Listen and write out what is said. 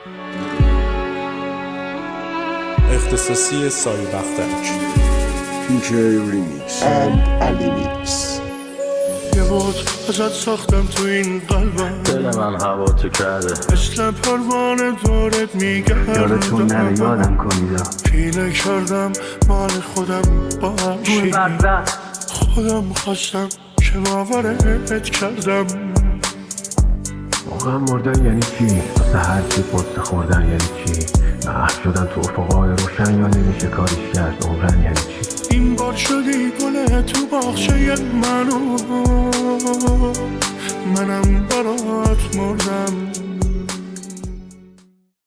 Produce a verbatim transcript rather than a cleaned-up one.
اختصاصی سایه بختک پی جی ریمیکس اند علی میکس. یه بود ازت ساختم تو این قلبم، دل من هوا تو کرده مثل پروانه دورت میگردم. یادتون نره یادم کنیدا پیله کردم مال خودم باشی، خودم خواستم که باورت کردم. واقعا مردن یعنی چی؟ واسه هر چی پست خوردن یعنی چی؟ محو شدن تو افقای روشن یا نمیشه کاریش کرد عمرن یعنی چی؟ این بار شدی گله تو باغچه منو، منم برات مردم.